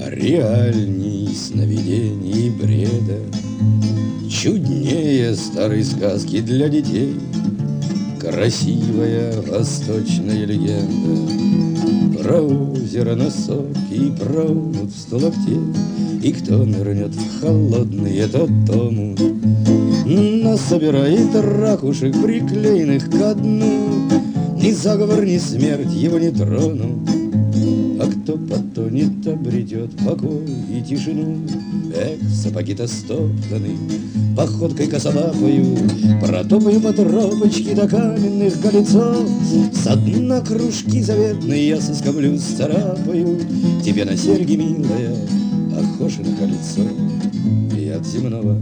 Реальней сновидений и бреда, чуднее старой сказки для детей. Красивая восточная легенда про озеро на соке и про омут в 100 локтей. И кто нырнет в холодный тот омут, насобирает ракушек, приклеенных ко дну. Ни заговор, ни смерть его не тронут, а кто потонет, обретет покой и тишину. Эх, сапоги-то стоптаны, походкой косолапою протопаю по тропочке до каменных колецов. Со дна кружки заветные я соскоблю, сцарапаю тебе на серьги, милая, Ахошино кольцо. Я от земного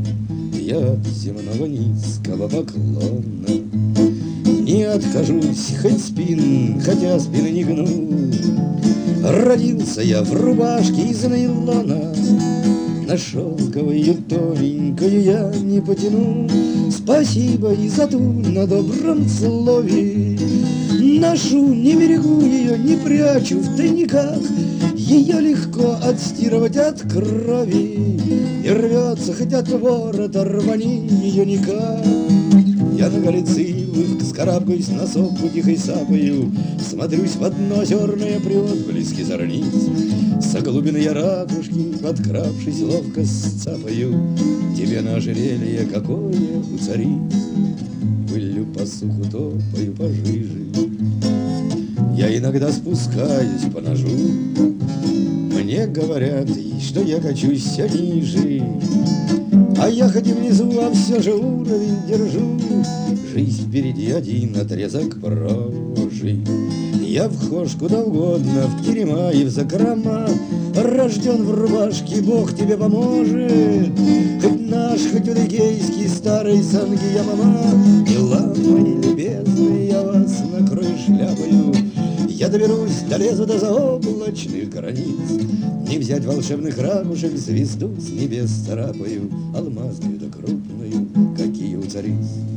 низкого поклона не откажусь, хотя спины не гну. Родился я в рубашке из нейлона, на шелковую тоненькую я не потяну. Спасибо и за ту на добром слове. Ношу, не берегу ее, не прячу в тайниках. Ее легко отстирывать от крови, и рвется хоть от ворота, рвани ее никак. Я на галицилах скарабкаюсь на сопку, тихой сапою, смотрюсь в одно озерное при отблеске зорниц. Со глубины я ракушки, подкравшись, ловко сцапаю тебе на ожерелье, какое у цариц. Пылью по суху топаю пожиже, я иногда спускаюсь по ножу. Мне говорят, что я качусь все ниже, а я хоть и внизу, а все же уровень держу. Жизнь впереди, один отрезок прожит. Я вхож куда угодно, в терема и в закрома. Рожден в рубашке, Бог тебе поможет. Хоть наш, хоть удыгейский старый Сангия-мама. Дела мои любезные, я вас накрою шляпою. Я доберусь, долезу до заоблачных границ. Не взять волшебных ракушек, звезду с небес царапаю, алмазную да крупную, какие у цариц.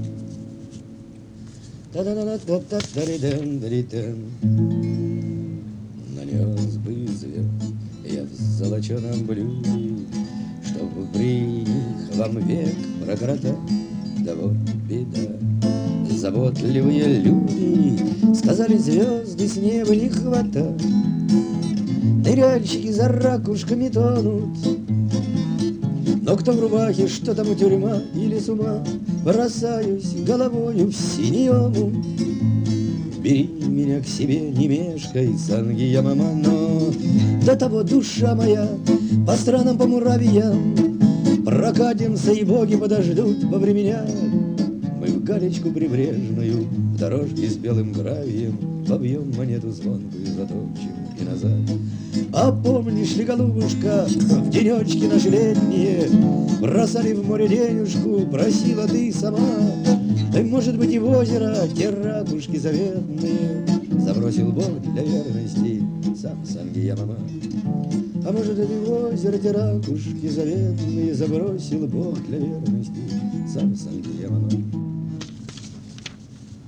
Нанес бы звезд я в золоченом блюде, чтоб при них вам век прокоротать. Да вот беда, заботливые люди сказали, звезды с неба не хватает. Ныряльщики за ракушками тонут, но кто в рубахе, что там у тюрьма или с ума, бросаюсь головою в синий омут. Бери меня к себе, не мешкай, Сангия-мама, но до того душа моя по странам, по муравьям прокатимся, и боги подождут повременят. Мы в галечку прибрежную, в дорожке с белым гравием побьем монету звонкую, затопчем и назад. А помнишь ли, голубушка, в денечки наши летние бросали в море денежку, просила ты сама. Да, может быть, и в озеро те ракушки заветные забросил Бог для верности сам Сангия-мама. А может, и в озеро те ракушки заветные забросил Бог для верности сам Сангия-мама.